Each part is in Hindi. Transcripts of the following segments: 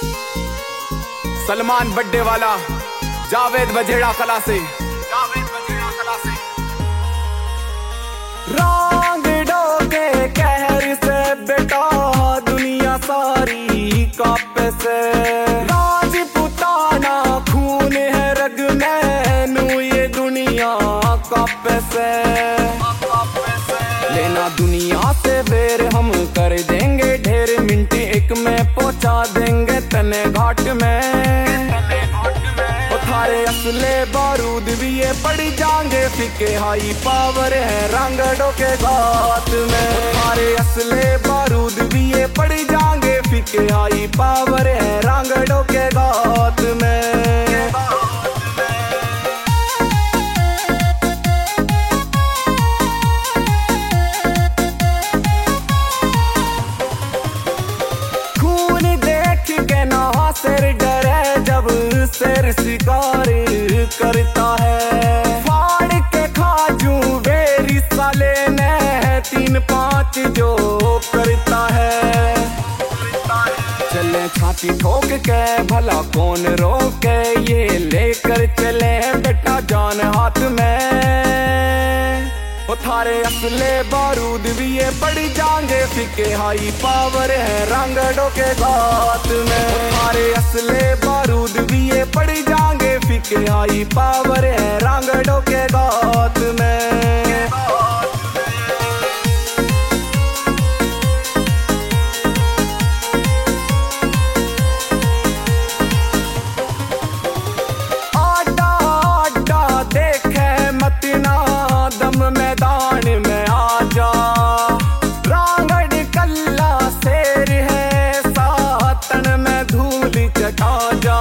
सलमान बड्डे वाला जावेद बजेड़ा कला से रंग डोके कहर से बेटा दुनिया सारी कापे से राजपुताना खून है रग में नू ये दुनिया कापे से लेना दुनिया से बेर हम कर देंगे ढेर मिनट एक में पहुंचा देंगे तने घाट में थारे असले बारूद भी ये पड़ी जाएंगे फिके हाई पावर है रंगड़ों के बात में थारे असले बारूद भी ये पड़ी जाएंगे फिके हाई पावर है रंगड़ों के बात में सिर डरे जब सिर शिकार करता है फाड़ के खाजू बेरी साले ने 3-5 जो करता है चले छाती ठोक के भला कौन रोके ये लेकर चले बेटा जान हाथ में थारे असले बारूद भी ये पड़ी जाएंगे फिके हाई पावर है रंगड़ों के बात में थारे असले बारूद भी ये पड़ी जाएंगे फिके हाई पावर है रंगड़ों के बात में मैदान में आजा रांगड़ कल्ला शेर है सातन में धूल चटा जा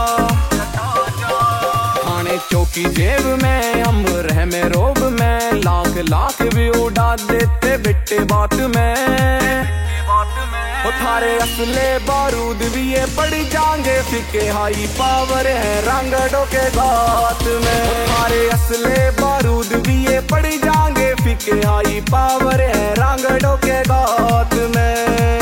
थाने चौकी जेब में हम रह में रोब में लाख लाख भी उड़ा देते बिट्टे बात में थारे असले बारूद भी ये पड़ी जाएंगे फिके हाई पावर है रंगड़ों के बात में थारे असले बारूद भी ये पड़ी जाएंगे फिके हाई पावर है रंगड़ों के बात में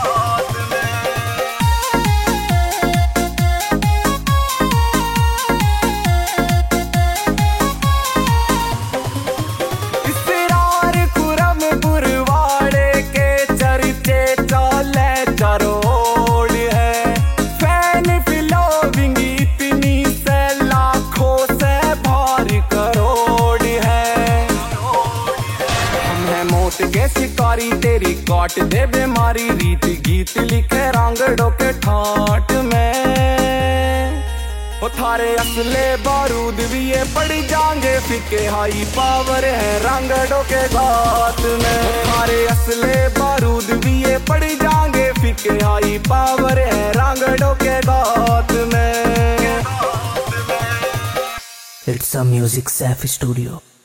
रोड है फैन फिलोविंग इतनी से लाखों से भारी करोड़ है हम है मौत के शिकारी तेरी काट दे बीमारी रीत गीत लिखे रंगड़ों के ठाट में थारे असले बारूद भी ये पड़ी जाएंगे फिके हाई पावर है रंगड़ों के बात में थारे असले बारूद भी ये पड़ी जाएंगे फिके हाई पावर है रंगड़ों के बात में It's a Music Safe Studio.